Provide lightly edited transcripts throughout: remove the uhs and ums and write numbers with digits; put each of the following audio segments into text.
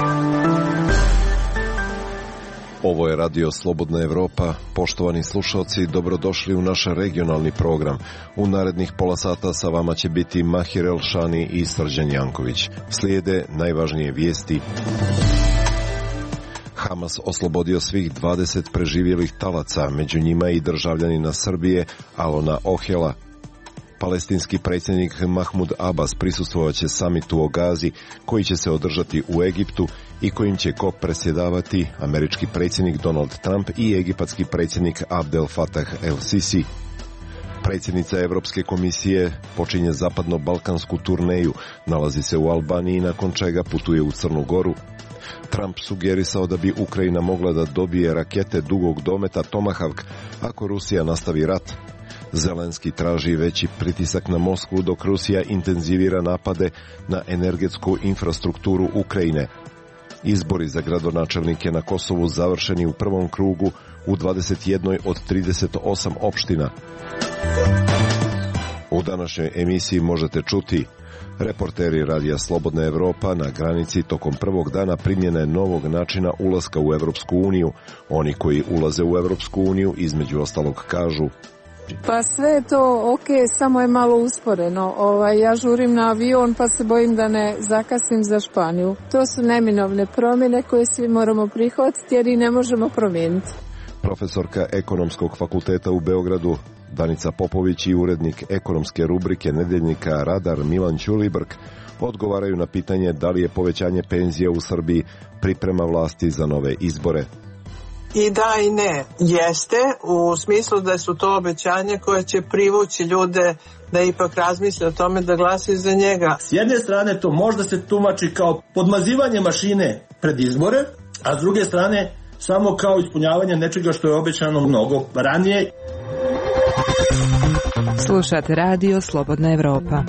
Ovo je Radio Slobodna Evropa. Poštovani slušalci, dobrodošli u naš regionalni program. U narednih pola sata sa vama će biti Mahir Elšani i Srđan Janković. Slijede najvažnije vijesti. Hamas oslobodio svih 20 preživjelih talaca, među njima i državljanina Srbije Alona Ohela. Palestinski predsjednik Mahmud Abbas prisustvovat će samitu o Gazi, koji će se održati u Egiptu i kojim će predsjedavati američki predsjednik Donald Trump i egipatski predsjednik Abdel Fattah el-Sisi. Predsjednica Europske komisije počinje zapadno-balkansku turneju, nalazi se u Albaniji, nakon čega putuje u Crnu Goru. Trump sugerisao da bi Ukrajina mogla da dobije rakete dugog dometa Tomahawk ako Rusija nastavi rat. Zelenski traži veći pritisak na Moskvu dok Rusija intenzivira napade na energetsku infrastrukturu Ukrajine. Izbori za gradonačelnike na Kosovu završeni u prvom krugu u 21 od 38 opština. U današnjoj emisiji možete čuti: reporteri Radija Slobodna Evropa na granici tokom prvog dana primjene novog načina ulaska u Evropsku uniju. Oni koji ulaze u Evropsku uniju između ostalog kažu: pa sve je to ok, samo je malo usporeno. Ja žurim na avion pa se bojim da ne zakasim za Španiju. To su neminovne promjene koje svi moramo prihvatiti jer i ne možemo promijeniti. Profesorka Ekonomskog fakulteta u Beogradu Danica Popović i urednik ekonomske rubrike nedeljnika Radar Milan Ćulibrk odgovaraju na pitanje da li je povećanje penzija u Srbiji priprema vlasti za nove izbore. I da i ne. Jeste, u smislu da su to obećanje koje će privući ljude da ipak razmisle o tome da glasaju za njega. S jedne strane to možda se tumači kao podmazivanje mašine pred izbore, a s druge strane samo kao ispunjavanje nečega što je obećano mnogo ranije. Slušate Radio Slobodna Evropa.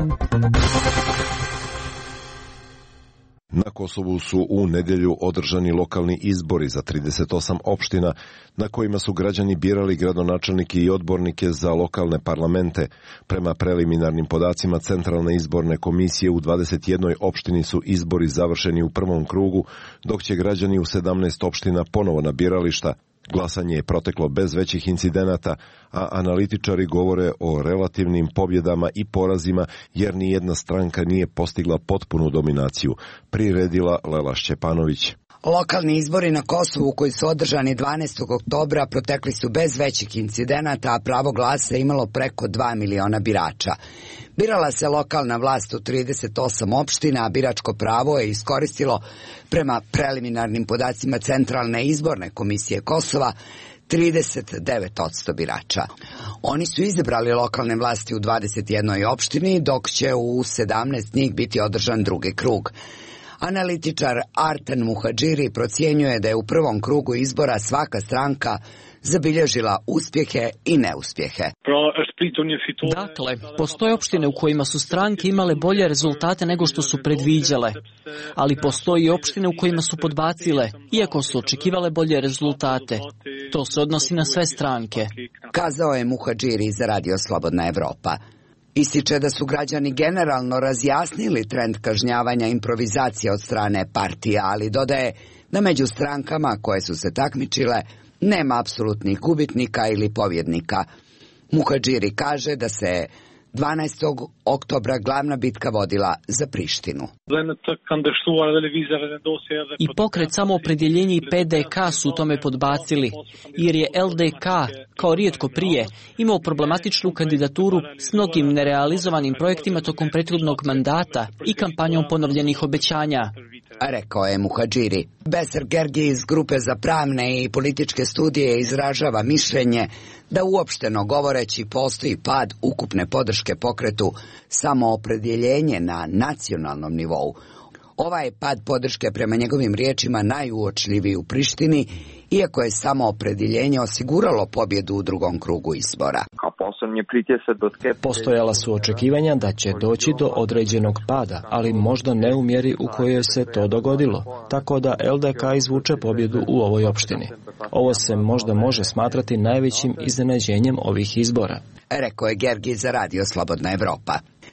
Na Kosovu su u nedjelju održani lokalni izbori za 38 opština na kojima su građani birali gradonačelnike i odbornike za lokalne parlamente. Prema preliminarnim podacima Centralne izborne komisije u 21 opštini su izbori završeni u prvom krugu, dok će građani u 17 opština ponovo na birališta. Glasanje je proteklo bez većih incidenata, a analitičari govore o relativnim pobjedama i porazima jer ni jedna stranka nije postigla potpunu dominaciju, priredila Lela Šćepanović. Lokalni izbori na Kosovu koji su održani 12. oktobra protekli su bez većih incidenata, a pravo glasa je imalo preko 2 miliona birača. Birala se lokalna vlast u 38 opština, a biračko pravo je iskoristilo, prema preliminarnim podacima Centralne izborne komisije Kosova, 39% birača. Oni su izabrali lokalne vlasti u 21 opštini, dok će u 17 njih biti održan drugi krug. Analitičar Artan Muhadžiri procjenjuje da je u prvom krugu izbora svaka stranka zabilježila uspjehe i neuspjehe. Dakle, postoje opštine u kojima su stranke imale bolje rezultate nego što su predviđale, ali postoji i opštine u kojima su podbacile, iako su očekivale bolje rezultate. To se odnosi na sve stranke, kazao je Muhadžiri za Radio Slobodna Evropa. Ističe da su građani generalno razjasnili trend kažnjavanja improvizacije od strane partija, ali dodaje da među strankama koje su se takmičile nema apsolutnih gubitnika ili pobjednika. Muhadžiri kaže da se 12. oktobra glavna bitka vodila za Prištinu. I pokret Samoopredjeljenje i PDK su u tome podbacili, jer je LDK, kao rijetko prije, imao problematičnu kandidaturu s mnogim nerealizovanim projektima tokom prethodnog mandata i kampanjom ponovljenih obećanja, rekao je Muhadžiri. Beser Gergi iz Grupe za pravne i političke studije izražava mišljenje da uopšteno govoreći postoji pad ukupne podrške pokretu Samoopredjeljenje na nacionalnom nivou. Ovaj pad podrške prema njegovim riječima najuočljiviji u Prištini, iako je Samoopredjeljenje osiguralo pobjedu u drugom krugu izbora. Postojala su očekivanja da će doći do određenog pada, ali možda ne u mjeri u kojoj se to dogodilo, tako da LDK izvuče pobjedu u ovoj opštini. Ovo se možda može smatrati najvećim iznenađenjem ovih izbora, rekao je Gergi za Radio Slobodna Evropa.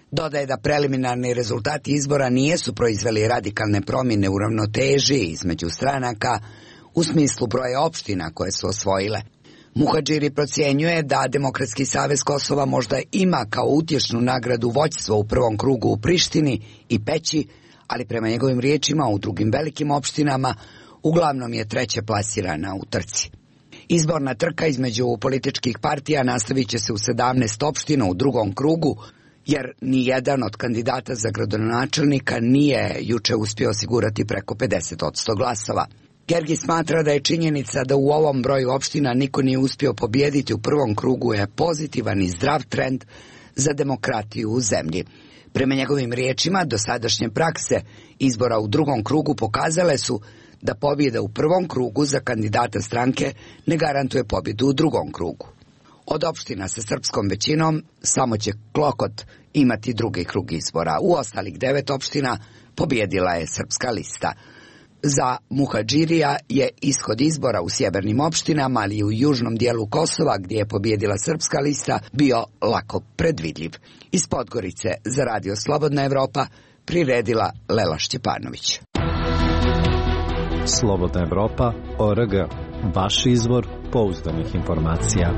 Dodaje da preliminarni rezultati izbora nijesu proizveli radikalne promjene u ravnoteži između stranaka u smislu broja opština koje su osvojile. Muhadžiri procjenjuje da Demokratski savez Kosova možda ima kao utješnu nagradu vođstvo u prvom krugu u Prištini i Peći, ali prema njegovim riječima u drugim velikim opštinama uglavnom je treće plasirana u trci. Izborna trka između političkih partija nastavit će se u 17 opština u drugom krugu, jer ni jedan od kandidata za gradonačelnika nije juče uspio osigurati preko 50% glasova. Gergi smatra da je činjenica da u ovom broju opština niko nije uspio pobijediti u prvom krugu je pozitivan i zdrav trend za demokratiju u zemlji. Prema njegovim riječima, dosadašnje prakse izbora u drugom krugu pokazale su da pobjeda u prvom krugu za kandidata stranke ne garantuje pobjedu u drugom krugu. Od opština sa srpskom većinom samo će Klokot imati drugi krug izbora. U ostalih 9 opština pobjedila je srpska lista. Za muhadžirija je ishod izbora u sjevernim opštinama, ali i u južnom dijelu Kosova, gdje je pobjedila srpska lista, bio lako predvidljiv. Iz Podgorice za Radio Slobodna Evropa priredila Lela Šćepanović. Slobodna Evropa.org. Vaš izvor pouzdanih informacija.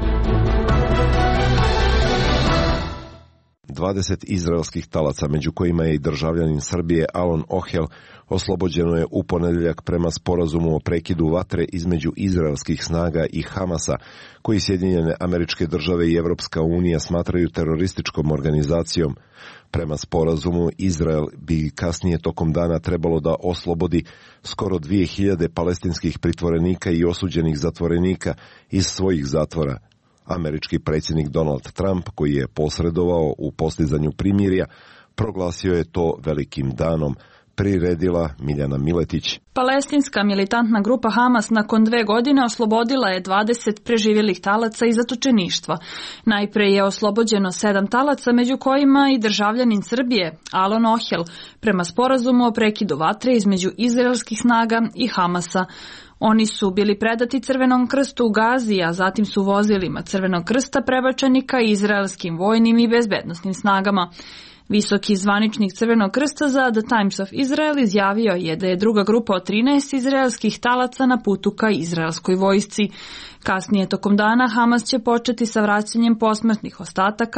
20 izraelskih talaca, među kojima je i državljanin Srbije Alon Ohel, oslobođeno je u ponedjeljak prema sporazumu o prekidu vatre između izraelskih snaga i Hamasa, koji Sjedinjene Američke Države i Evropska unija smatraju terorističkom organizacijom. Prema sporazumu, Izrael bi kasnije tokom dana trebalo da oslobodi skoro 2000 palestinskih pritvorenika i osuđenih zatvorenika iz svojih zatvora. Američki predsjednik Donald Trump, koji je posredovao u postizanju primirja, proglasio je to velikim danom, priredila Miljana Miletić. Palestinska militantna grupa Hamas nakon 2 godine oslobodila je 20 preživjelih talaca iz zatočeništva. Najpre je oslobođeno 7 talaca, među kojima i državljanin Srbije, Alon Ohel, prema sporazumu o prekidu vatre između izraelskih snaga i Hamasa. Oni su bili predati Crvenom krstu u Gazi, a zatim su vozilima Crvenog krsta prebačeni ka izraelskim vojnim i bezbednosnim snagama. Visoki zvaničnik Crvenog krsta za The Times of Israel izjavio je da je druga grupa od 13 izraelskih talaca na putu ka izraelskoj vojsci. Kasnije tokom dana Hamas će početi sa vraćanjem posmrtnih ostataka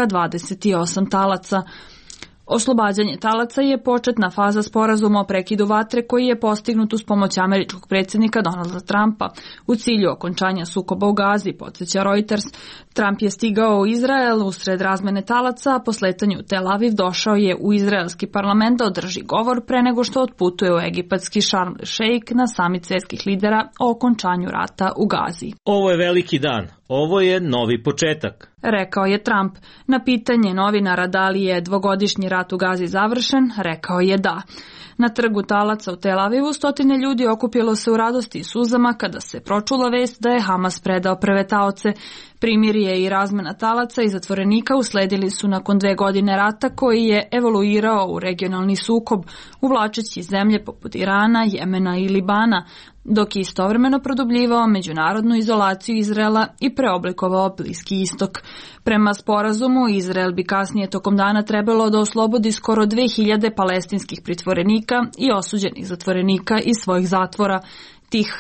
28 talaca. Oslobađanje talaca je početna faza sporazuma o prekidu vatre koji je postignut uz pomoć američkog predsjednika Donalda Trumpa u cilju okončanja sukoba u Gazi, podsjeća Reuters. Trump je stigao u Izrael usred razmene talaca, a po sletanju u Tel Aviv došao je u izraelski parlament da održi govor pre nego što otputuje u egipatski Sharm el-Sheikh na samit svjetskih lidera o okončanju rata u Gazi. Ovo je veliki dan. Ovo je novi početak, rekao je Trump. Na pitanje novinara da li je 2-godišnji rat u Gazi završen, rekao je da. Na trgu talaca u Tel Avivu 100 ljudi okupilo se u radosti i suzama kada se pročula vest da je Hamas predao prve taoce. Primirje i razmena talaca i zatvorenika usledili su nakon 2 godine rata koji je evoluirao u regionalni sukob, uvlačeći zemlje poput Irana, Jemena i Libana, dok je istovremeno produbljivao međunarodnu izolaciju Izraela i preoblikovao Bliski istok. Prema sporazumu, Izrael bi kasnije tokom dana trebalo da oslobodi skoro 2000 palestinskih pritvorenika i osuđenih zatvorenika iz svojih zatvora. Tih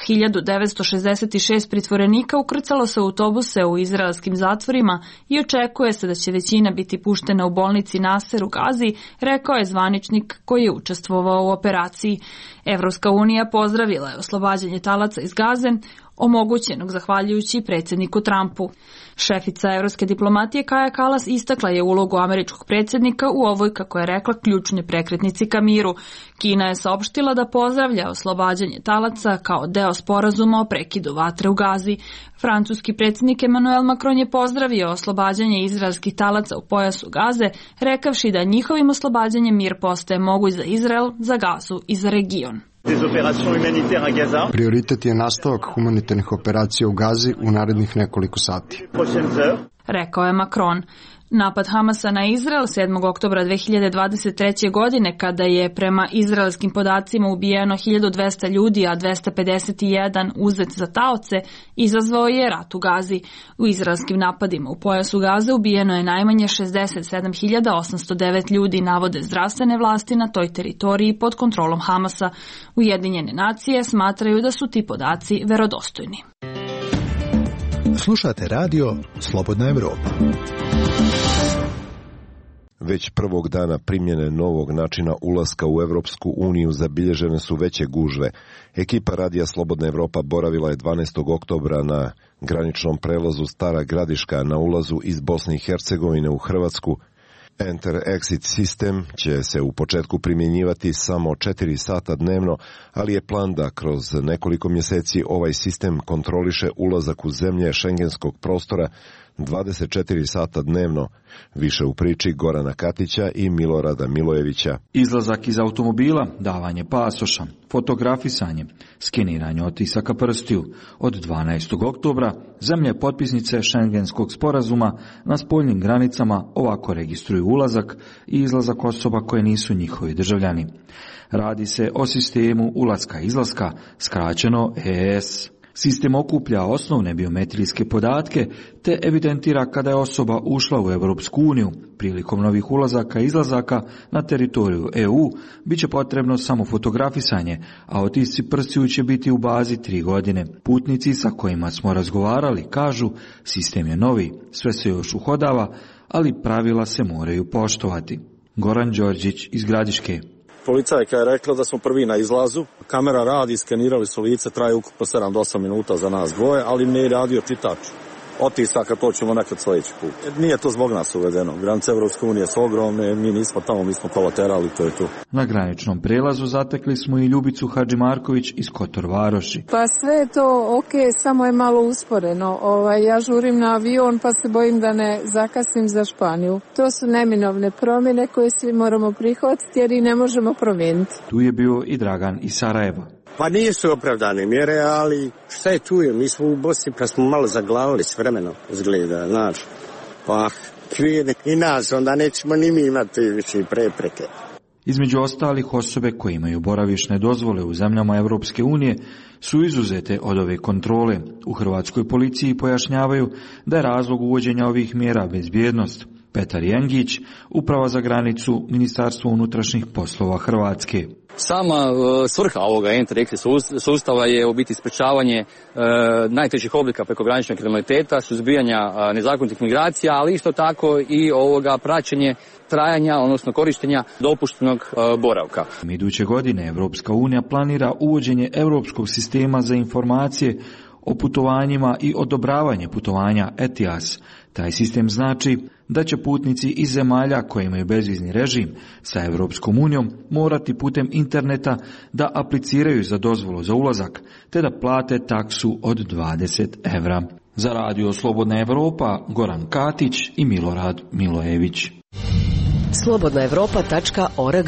1966 pritvorenika ukrcalo se u autobuse u izraelskim zatvorima i očekuje se da će većina biti puštena u bolnici Naser u Gazi, rekao je zvaničnik koji je učestvovao u operaciji. Evropska unija pozdravila je oslobađanje talaca iz Gaze, omogućenog zahvaljujući predsjedniku Trumpu. Šefica evropske diplomatije Kaja Kalas istakla je ulogu američkog predsjednika u ovoj, kako je rekla, ključnoj prekretnici ka miru. Kina je saopštila da pozdravlja oslobađanje talaca kao deo sporazuma o prekidu vatre u Gazi. Francuski predsjednik Emmanuel Macron je pozdravio oslobađanje izraelskih talaca u pojasu Gaze, rekavši da njihovim oslobađanjem mir postaje moguć za Izrael, za Gazu i za region. Prioritet je nastavak humanitarnih operacija u Gazi u narednih nekoliko sati, rekao je Macron. Napad Hamasa na Izrael 7. oktobra 2023. godine, kada je prema izraelskim podacima ubijeno 1200 ljudi, a 251 uzet za taoce, izazvao je rat u Gazi. U izraelskim napadima u pojasu Gaze ubijeno je najmanje 67.809 ljudi, navode zdravstvene vlasti na toj teritoriji pod kontrolom Hamasa. Ujedinjene nacije smatraju da su ti podaci verodostojni. Slušate radio Slobodna Evropa. Već prvog dana primjene novog načina ulaska u Evropsku uniju zabilježene su veće gužve. Ekipa radija Slobodna Evropa boravila je 12. oktobra na graničnom prelazu Stara Gradiška na ulazu iz Bosne i Hercegovine u Hrvatsku. Enter-exit sistem će se u početku primjenjivati samo 4 sata dnevno, ali je plan da kroz nekoliko mjeseci ovaj sistem kontroliše ulazak u zemlje šengenskog prostora 24 sata dnevno. Više u priči Gorana Katića i Milorada Milojevića. Izlazak iz automobila, davanje pasoša, fotografisanje, skeniranje otisaka prstiju. Od 12. oktobra zemlje potpisnice šengenskog sporazuma na spoljnim granicama ovako registruju ulazak i izlazak osoba koje nisu njihovi državljani. Radi se o sistemu ulaska-izlaska, skraćeno EES. Sistem okuplja osnovne biometrijske podatke te evidentira kada je osoba ušla u Europsku uniju. Prilikom novih ulazaka i izlazaka na teritoriju EU bit će potrebno samo fotografisanje, a otisci prstiju će biti u bazi 3 godine. Putnici sa kojima smo razgovarali kažu, sistem je novi, sve se još uhodava, ali pravila se moraju poštovati. Goran Đorđić iz Gradiške. Policajka je rekla da smo prvi na izlazu, kamera radi, skenirali su lice, traje ukupno 7 do 8 minuta za nas dvoje, ali nije radio čitač otisaka, to ćemo nekad sljedeći put. Nije to zbog nas uvedeno, granice Evropske unije su ogromne, mi nismo tamo, mi smo kolaterali, to je to. Na graničnom prelazu zatekli smo i Ljubicu Hadžimarković iz Kotor Varoši. Pa sve je to ok, samo je malo usporeno. Ja žurim na avion pa se bojim da ne zakasim za Španiju. To su neminovne promjene koje svi moramo prihvatiti jer i ne možemo promijeniti. Tu je bio i Dragan iz Sarajeva. Pa nisu opravdane mjere, ali šta je tu? Mi smo u Bosni pa smo malo zaglavili s vremenom, izgleda, znaš. Pa kvijene i nas, onda nećemo ni mi imati više prepreke. Između ostalih, osobe koje imaju boravišne dozvole u zemljama Europske unije su izuzete od ove kontrole. U hrvatskoj policiji pojašnjavaju da je razlog uvođenja ovih mjera bezbjednost. Petar Jengić, Uprava za granicu, Ministarstvo unutrašnjih poslova Hrvatske. Sama svrha ovoga Enter-exit sustava je u biti sprečavanje najtežih oblika prekograničnog kriminaliteta, suzbijanja nezakonitih migracija, ali isto tako i ovoga praćenje trajanja, odnosno korištenja dopuštenog boravka. Iduće godine Evropska unija planira uvođenje europskog sistema za informacije o putovanjima i odobravanje putovanja ETIAS. Taj sistem znači da će putnici iz zemalja koje imaju bezvizni režim sa Europskom unijom morati putem interneta da apliciraju za dozvolu za ulazak, te da plate taksu od 20 evra. Za radio Slobodna Evropa, Goran Katić i Milorad Milojević. slobodnaevropa.org.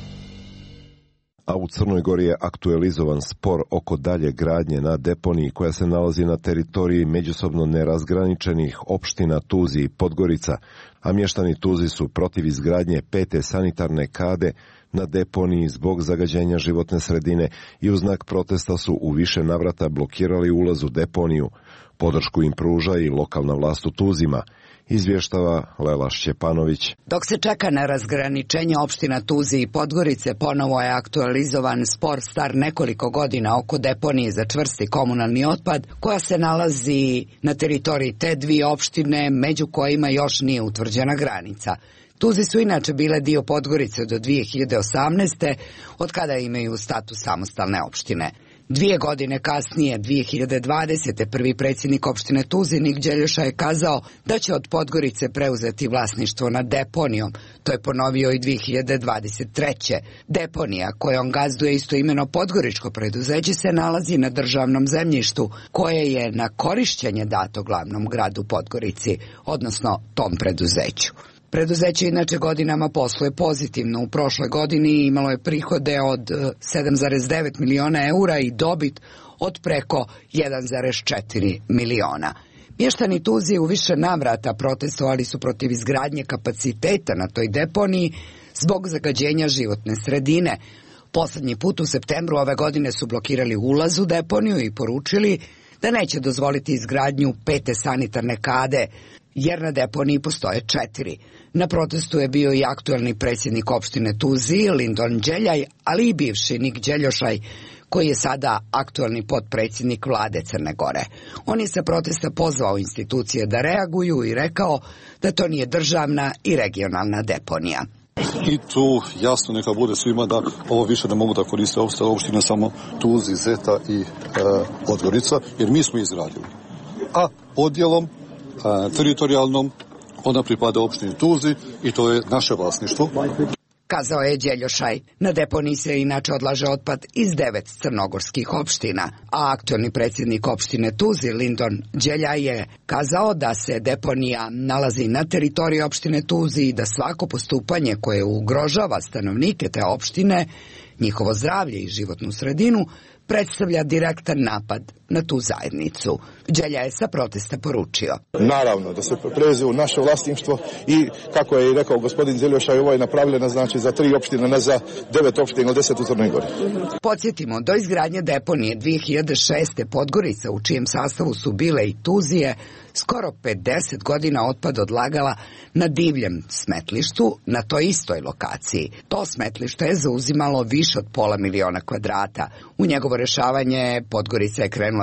A u Crnoj Gori je aktualizovan spor oko dalje gradnje na deponiji koja se nalazi na teritoriji međusobno nerazgraničenih opština Tuzi i Podgorica, a mještani Tuzi su protiv izgradnje 5. sanitarne kade na deponiji zbog zagađenja životne sredine i u znak protesta su u više navrata blokirali ulaz u deponiju. Podršku im pruža i lokalna vlast u Tuzima. Izvještava Lela Šćepanović. Dok se čeka na razgraničenje opština Tuzi i Podgorice, ponovo je aktualizovan spor star nekoliko godina oko deponije za čvrsti komunalni otpad, koja se nalazi na teritoriji te dvije opštine, među kojima još nije utvrđena granica. Tuzi su inače bile dio Podgorice do 2018. od kada imaju status samostalne opštine. 2 godine kasnije, 2020. prvi predsjednik opštine Tuzi Nik Đeljoša je kazao da će od Podgorice preuzeti vlasništvo nad deponijom. To je ponovio i 2023. Deponija kojom gazduje istoimeno podgoričko preduzeće se nalazi na državnom zemljištu koje je na korišćenje dato glavnom gradu Podgorici, odnosno tom preduzeću. Preduzeće inače godinama posluje pozitivno. U prošloj godini imalo je prihode od 7,9 miliona eura i dobit od preko 1,4 miliona. Mještani Tuzije u više navrata protestovali su protiv izgradnje kapaciteta na toj deponiji zbog zagađenja životne sredine. Poslednji put u septembru ove godine su blokirali ulaz u deponiju i poručili da neće dozvoliti izgradnju 5. sanitarne kade, jer na deponiji postoje 4. Na protestu je bio i aktuelni predsjednik opštine Tuzije, Lindon Đeljaj, ali i bivši Nik Đeljošaj, koji je sada aktuelni potpredsjednik vlade Crne Gore. On je sa protesta pozvao institucije da reaguju i rekao da to nije državna i regionalna deponija. I tu jasno neka bude svima da ovo više ne mogu da koriste ostale opštine, samo Tuzi, Zeta i Podgorica, jer mi smo izgradili. A podjelom teritorijalnom ona pripada opštini Tuzi i to je naše vlasništvo. Kazao je Đeljošaj. Na deponiji se inače odlaže otpad iz 9 crnogorskih opština, a aktualni predsjednik opštine Tuzi, Lindon Đeljaj, je kazao da se deponija nalazi na teritoriji opštine Tuzi i da svako postupanje koje ugrožava stanovnike te opštine, njihovo zdravlje i životnu sredinu, predstavlja direktan napad na tu zajednicu. Đelja je sa protesta poručio. Naravno, da se preuzme u naše vlasništvo i, kako je i rekao gospodin Đeljošaj, ovo je napravljeno znači za 3 opštine, ne za 9 opština ili 10 u Crnoj Gori. Podsjetimo, do izgradnje deponije 2006. Podgorica, u čijem sastavu su bile i Tuzije, skoro 50 godina otpad odlagala na divljem smetlištu na toj istoj lokaciji. To smetlište je zauzimalo više od 500.000 kvadrata. U njegovo rešavanje Podgorica je krenula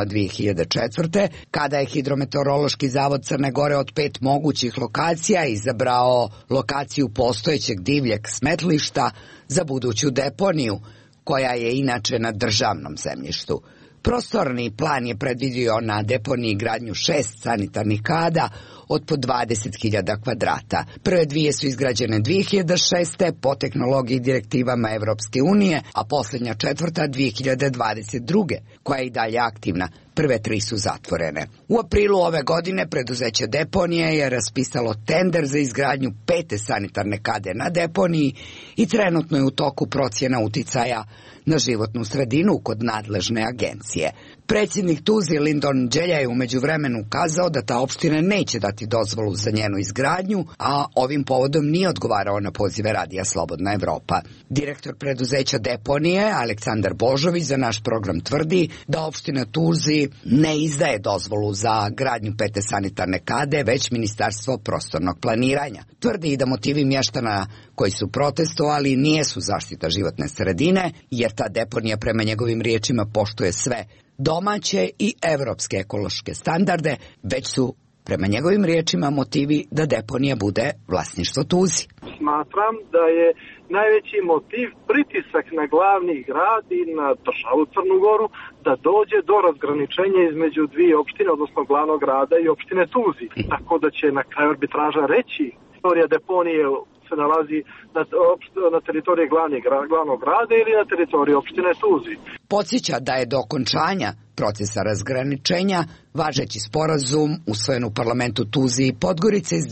2004. kada je Hidrometeorološki zavod Crne Gore od 5 mogućih lokacija izabrao lokaciju postojećeg divljeg smetlišta za buduću deponiju, koja je inače na državnom zemljištu. Prostorni plan je predvidio na deponiji gradnju 6 sanitarnih kada od po 20.000 kvadrata. Prve 2 su izgrađene 2006. po tehnologiji direktivama Evropske unije, a posljednja 4. 2022. koja je i dalje aktivna. Prve 3 su zatvorene. U aprilu ove godine preduzeće deponije je raspisalo tender za izgradnju 5. sanitarne kade na deponiji i trenutno je u toku procjena uticaja na životnu sredinu kod nadležne agencije. Predsjednik Tuzi Lindon Đeljaj je u međuvremenu kazao da ta opština neće dati dozvolu za njenu izgradnju, a ovim povodom nije odgovarao na pozive Radija Slobodna Evropa. Direktor preduzeća deponije Aleksandar Božović za naš program tvrdi da opština Tuzi ne izdaje dozvolu za gradnju 5. sanitarne kade, već Ministarstvo prostornog planiranja. Tvrdi i da motivi mještana koji su protestovali nijesu zaštita životne sredine, jer ta deponija prema njegovim riječima poštuje sve domaće i evropske ekološke standarde, već su prema njegovim riječima motivi da deponija bude vlasništvo Tuzi. Smatram da je najveći motiv pritisak na glavni grad i na državu Crnu Goru da dođe do razgraničenja između 2 opštine, odnosno glavnog grada i opštine Tuzi. Tako da će na kraju arbitraža reći istorija deponije se nalazi na teritoriji glavnog grada ili na teritoriji opštine Tuzi. Podsjeća da je do okončanja procesa razgraničenja važeći sporazum usvojen u parlamentu Tuzi i Podgorice iz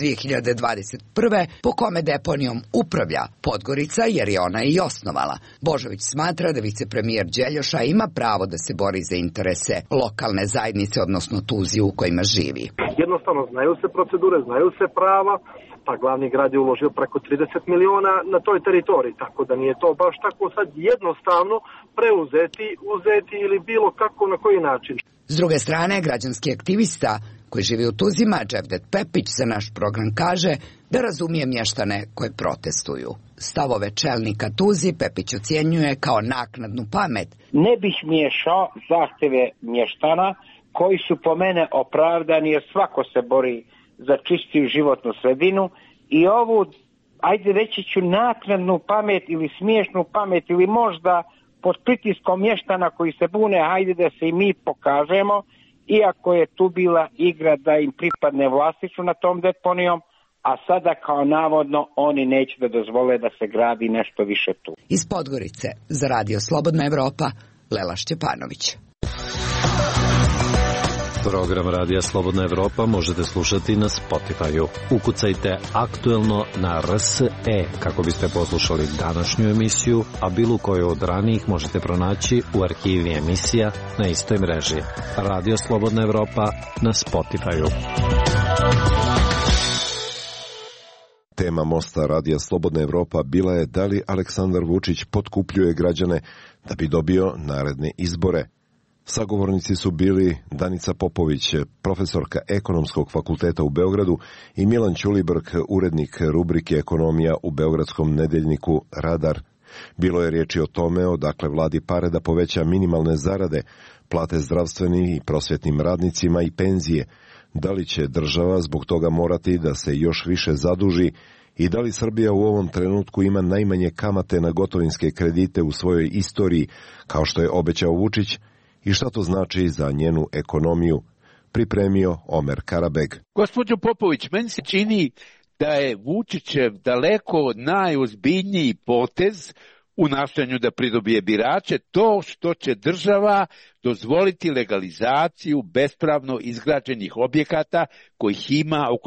2021. po kome deponijom upravlja Podgorica, jer je ona i osnovala. Božović smatra da vicepremijer Đeljoša ima pravo da se bori za interese lokalne zajednice, odnosno Tuzi u kojima živi. Jednostavno znaju se procedure, znaju se prava, pa glavni grad je uložio preko 30 miliona na toj teritoriji, tako da nije to baš tako sad jednostavno preuzeti, uzeti ili bilo kako, na koji način. S druge strane, građanski aktivista koji živi u Tuzima, Dževdet Pepić, za naš program kaže da razumije mještane koji protestuju. Stavove čelnika Tuzi Pepić ocjenjuje kao naknadnu pamet. Ne bih miješao zahtjeve mještana koji su po mene opravdani, jer svako se bori za čistiju životnu sredinu, i ovu, ajde reći ću, naknadnu pamet ili smiješnu pamet ili možda pod pritiskom mještana koji se bune, hajde da se i mi pokažemo, iako je tu bila igra da im pripadne vlasništvo na tom deponijom, a sada kao navodno oni neće da dozvole da se gradi nešto više tu. Iz Podgorice za Radio Slobodna Evropa, Lela Šćepanović. Program Radija Slobodna Evropa možete slušati na Spotify-u. Ukucajte Aktuelno na RSE kako biste poslušali današnju emisiju, a bilo koju od ranijih možete pronaći u arhivi emisija na istoj mreži. Radio Slobodna Evropa na Spotify-u. Tema mosta Radija Slobodna Evropa bila je da li Aleksandar Vučić potkupljuje građane da bi dobio naredne izbore. Sagovornici su bili Danica Popović, profesorka Ekonomskog fakulteta u Beogradu, i Milan Ćulibrk, urednik rubrike Ekonomija u beogradskom nedeljniku Radar. Bilo je riječi o tome odakle vladi pare da poveća minimalne zarade, plate zdravstvenim i prosvjetnim radnicima i penzije, da li će država zbog toga morati da se još više zaduži i da li Srbija u ovom trenutku ima najmanje kamate na gotovinske kredite u svojoj istoriji, kao što je obećao Vučić, i šta to znači za njenu ekonomiju, pripremio Omer Karabeg. Gospođo Popović, meni se čini da je Vučićev daleko najozbiljniji potez u nastojanju da pridobije birače to što će država dozvoliti legalizaciju bespravno izgrađenih objekata kojih ima oko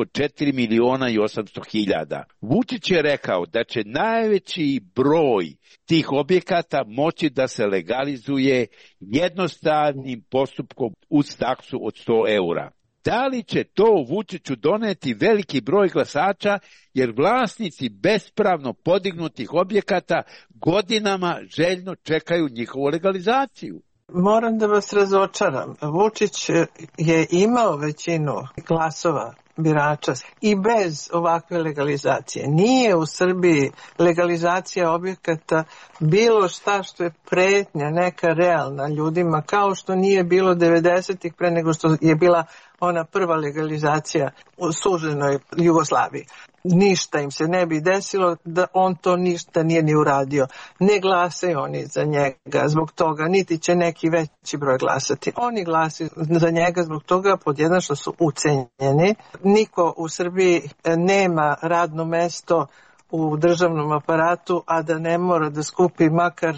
4.800.000. Vučić je rekao da će najveći broj tih objekata moći da se legalizuje jednostavnim postupkom uz taksu od 100 eura. Da li će to Vučiću doneti veliki broj glasača, jer vlasnici bespravno podignutih objekata godinama željno čekaju njihovu legalizaciju? Moram da vas razočaram. Vučić je imao većinu glasova birača i bez ovakve legalizacije. Nije u Srbiji legalizacija objekata bilo šta što je pretnja neka realna ljudima, kao što nije bilo 90-ih pre nego što je bila ona prva legalizacija u suženoj Jugoslaviji. Ništa im se ne bi desilo da on to ništa nije ni uradio. Ne glasaju oni za njega zbog toga, niti će neki veći broj glasati. Oni glasaju za njega zbog toga, pod jedan, što su ucenjeni. Niko u Srbiji nema radno mesto u državnom aparatu, a da ne mora da skupi makar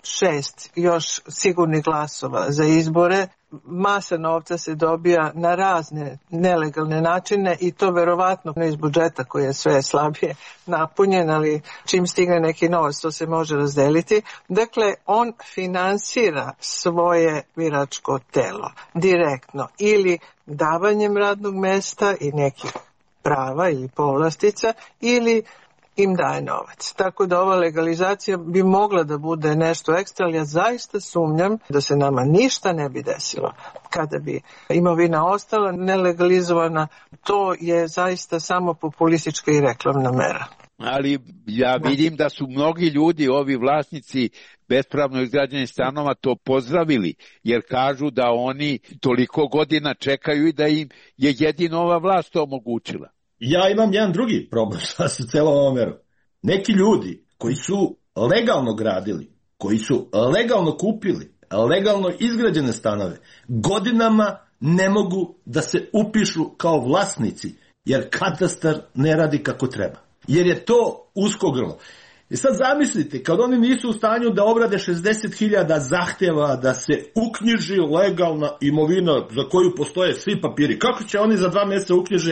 6 još sigurnih glasova za izbore. Masa novca se dobija na razne nelegalne načine i to verovatno iz budžeta koji je sve slabije napunjen, ali čim stigne neki novac to se može razdeliti. Dakle, on finansira svoje biračko telo direktno ili davanjem radnog mesta i nekih prava ili povlastica ili im daje novac. Tako da ova legalizacija bi mogla da bude nešto ekstra, ali ja zaista sumnjam da se nama ništa ne bi desilo kada bi imovina ostala nelegalizovana. To je zaista samo populistička i reklamna mera. Ali ja vidim da su mnogi ljudi, ovi vlasnici bespravno izgrađenih stanova, to pozdravili, jer kažu da oni toliko godina čekaju i da im je jedino ova vlast to omogućila. Ja imam jedan drugi problem sa celom ovom merom. Neki ljudi koji su legalno gradili, koji su legalno kupili, legalno izgrađene stanove, godinama ne mogu da se upišu kao vlasnici, jer katastar ne radi kako treba. Jer je to usko grlo. I sad zamislite, kad oni nisu u stanju da obrade 60.000 zahtjeva da se uknjiži legalna imovina za koju postoje svi papiri, kako će oni za 2 mjeseca uknjiže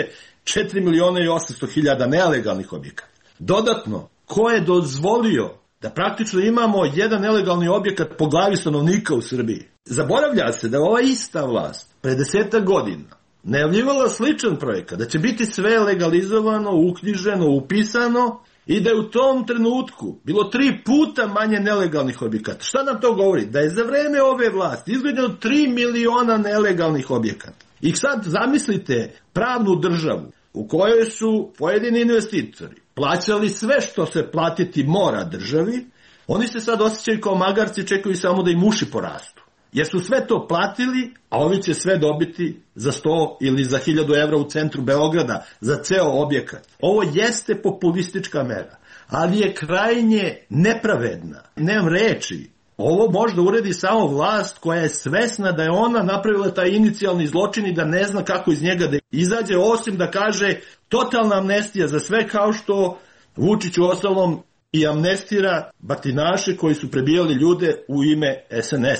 4.800.000 nelegalnih objekata? Dodatno, ko je dozvolio da praktično imamo jedan nelegalni objekat po glavi stanovnika u Srbiji? Zaboravlja se da ova ista vlast pre 10 godina najavljivala sličan projekat, da će biti sve legalizovano, uknjiženo, upisano i da je u tom trenutku bilo 3 puta manje nelegalnih objekata. Šta nam to govori? Da je za vreme ove vlasti izgrađeno 3 miliona nelegalnih objekata. I sad zamislite pravnu državu u kojoj su pojedini investitori plaćali sve što se platiti mora državi, oni se sad osjećaju kao magarci, čekaju samo da im uši porastu. Jer su sve to platili, a oni će sve dobiti za 100 ili za 1000 evra u centru Beograda za ceo objekat. Ovo jeste populistička mera, ali je krajnje nepravedna. Nemam reči. Ovo možda uredi samo vlast koja je svesna da je ona napravila taj inicijalni zločin i da ne zna kako iz njega da izađe, osim da kaže totalna amnestija za sve, kao što Vučić uostalom i amnestira batinaše koji su prebijali ljude u ime SNS-a.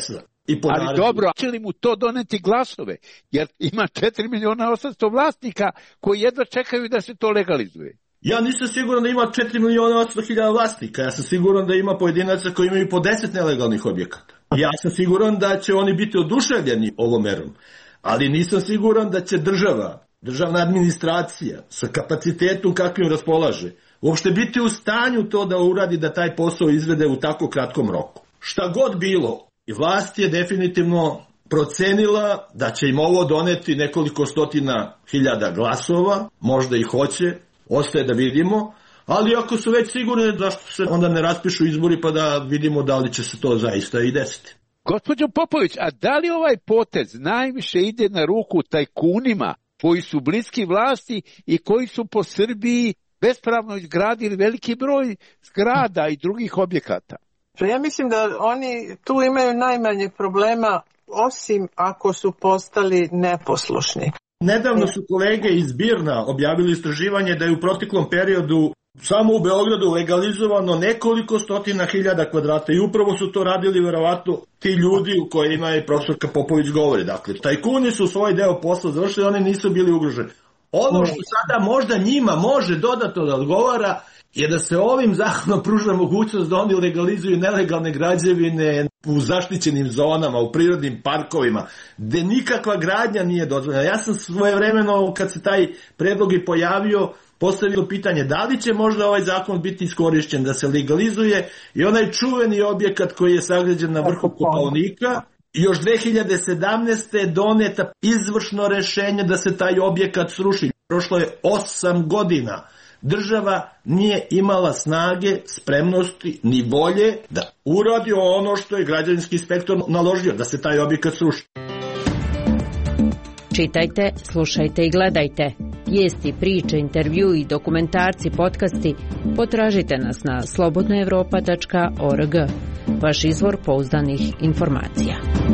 Ali dobro, će li mu to doneti glasove? Jer ima 4.800.000 vlasnika koji jedva čekaju da se to legalizuje. Ja nisam siguran da ima 4.800.000 vlasnika. Ja sam siguran da ima pojedinaca koji imaju po 10 nelegalnih objekata. Ja sam siguran da će oni biti oduševljeni ovom merom. Ali nisam siguran da će državna administracija sa kapacitetom kakvim raspolaže uopšte biti u stanju to da uradi, da taj posao izvede u tako kratkom roku. Šta god bilo, i vlast je definitivno procenila da će im ovo doneti nekoliko stotina hiljada glasova, možda i hoće, ostaje da vidimo, ali ako su već sigurni, zašto se onda ne raspišu izbori pa da vidimo da li će se to zaista i desiti. Gospođo Popović, a da li ovaj potez najviše ide na ruku tajkunima koji su bliski vlasti i koji su po Srbiji bespravno izgradili veliki broj zgrada i drugih objekata? Ja mislim da oni tu imaju najmanje problema, osim ako su postali neposlušni. Nedavno su kolege iz BIRN-a objavili istraživanje da je u proteklom periodu samo u Beogradu legalizovano nekoliko stotina hiljada kvadrata i upravo su to radili verovatno ti ljudi u kojima je profesorka Popović govori. Dakle, tajkuni su svoj deo posla završili, oni nisu bili ugroženi. Ono što sada možda njima može dodatno da odgovara je da se ovim zakonom pruža mogućnost da oni legalizuju nelegalne građevine u zaštićenim zonama, u prirodnim parkovima, gde nikakva gradnja nije dozvoljena. Ja sam svojevremeno, kad se taj predlog i pojavio, postavilo pitanje da li će možda ovaj zakon biti iskorišćen da se legalizuje i onaj čuveni objekat koji je sagrađen na vrhu Kopaonika. Još 2017. je doneta izvršno rešenje da se taj objekat sruši. Prošlo je 8 godina. Država nije imala snage, spremnosti ni volje da uradi ono što je građevinski inspektor naložio, da se taj objekat sruši. Čitajte, slušajte i gledajte. Vijesti, priče, intervju i dokumentarci, podcasti potražite nas na slobodnaevropa.org. Vaš izvor pouzdanih informacija.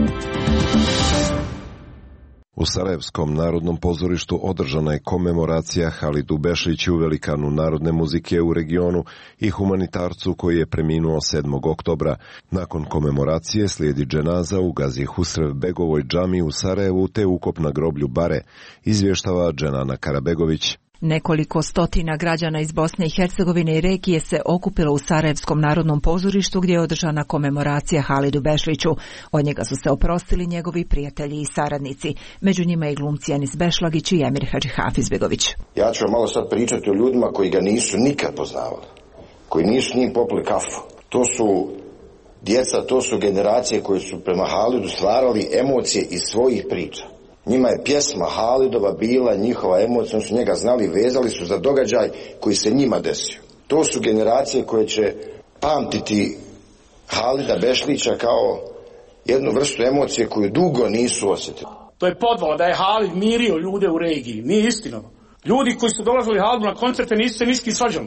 U Sarajevskom narodnom pozorištu održana je komemoracija Halidu Bešliću, velikanu narodne muzike u regionu i humanitarcu koji je preminuo 7. oktobra. Nakon komemoracije slijedi dženaza u Gazi Husrev Begovoj džami u Sarajevu te ukop na groblju Bare, izvještava Dženana Karabegović. Nekoliko stotina građana iz Bosne i Hercegovine i regije se okupilo u Sarajevskom narodnom pozorištu gdje je održana komemoracija Halidu Bešliću. Od njega su se oprostili njegovi prijatelji i saradnici. Među njima i glumci Enis Bešlagić i Emir Hadžihafizbegović. Ja ću malo sad pričati o ljudima koji ga nisu nikad poznavali, koji nisu s njim popili kafu. To su djeca, to su generacije koje su prema Halidu stvarali emocije iz svojih priča. Njima je pjesma Halidova bila njihova emocija, oni su njega znali, vezali su za događaj koji se njima desio. To su generacije koje će pamtiti Halida Bešlića kao jednu vrstu emocije koju dugo nisu osjetili. To je podvala da je Halid mirio ljude u regiji, nije istina. Ljudi koji su dolazili Halidu na koncerte nisu se niski svađali.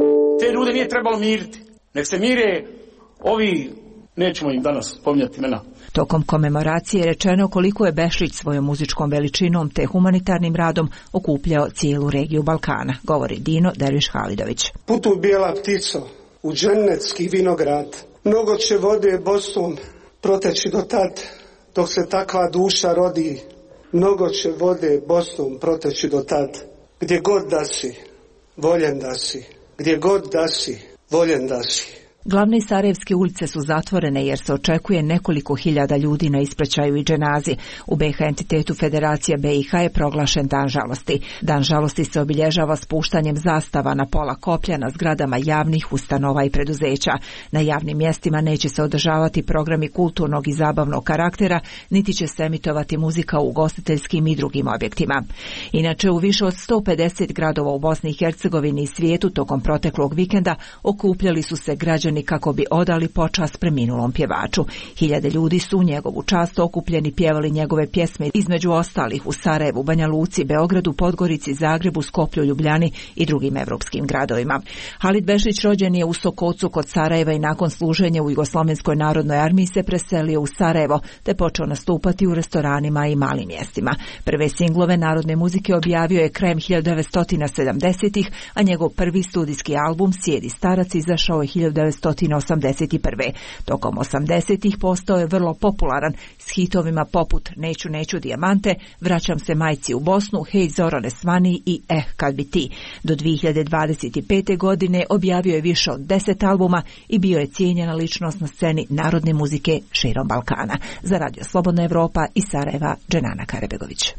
Te ljude nije trebalo miriti. Nek se mire ovi, nećemo im danas spominjati imena. Tokom komemoracije je rečeno koliko je Bešlić svojom muzičkom veličinom te humanitarnim radom okupljao cijelu regiju Balkana, govori Dino Derviš Halidović. Putuj bijela ptico u džennetski vinograd, mnogo će vode Bosnom proteći do tad, dok se takva duša rodi, mnogo će vode Bosnom proteći do tad, gdje god da si, voljen da si, gdje god da si, voljen da si. Glavne sarajevske ulice su zatvorene jer se očekuje nekoliko hiljada ljudi na ispraćaju i dženazi. U BiH entitetu Federacija BiH je proglašen Dan žalosti. Dan žalosti se obilježava spuštanjem zastava na pola koplja na zgradama javnih ustanova i preduzeća. Na javnim mjestima neće se održavati programi kulturnog i zabavnog karaktera, niti će se emitovati muzika u ugostiteljskim i drugim objektima. Inače, u više od 150 gradova u Bosni i Hercegovini i svijetu tokom proteklog vikenda okupljali su se građani kako bi odali počast preminulom pjevaču. Hiljade ljudi su u njegovu čast okupljeni pjevali njegove pjesme, između ostalih u Sarajevu, Banja Luci, Beogradu, Podgorici, Zagrebu, Skoplju, Ljubljani i drugim evropskim gradovima. Halid Bešlić rođen je u Sokocu kod Sarajeva i nakon služenja u Jugoslovenskoj narodnoj armiji se preselio u Sarajevo te počeo nastupati u restoranima i malim mjestima. Prve singlove narodne muzike objavio je krajem 1970-ih, a njegov prvi studijski album Sjedi starac izašao je 1971. 1981. Tokom 80-ih postao je vrlo popularan s hitovima poput Neću, neću dijamante, Vraćam se majci u Bosnu, Hej Zorane svani i Kad bi ti. Do 2025. godine objavio je više od 10 albuma i bio je cijenjena ličnost na sceni narodne muzike širom Balkana. Za Radio Slobodna Evropa iz Sarajeva, Dženana Karebegović.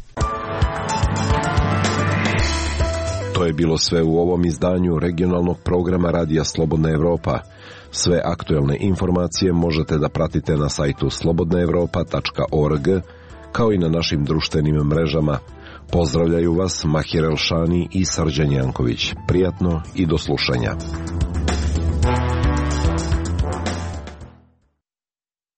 To je bilo sve u ovom izdanju regionalnog programa Radija Slobodna Evropa. Sve aktuelne informacije možete da pratite na sajtu slobodnaevropa.org, kao i na našim društvenim mrežama. Pozdravljaju vas Mahir Elšani i Srđan Janković. Prijatno i do slušanja.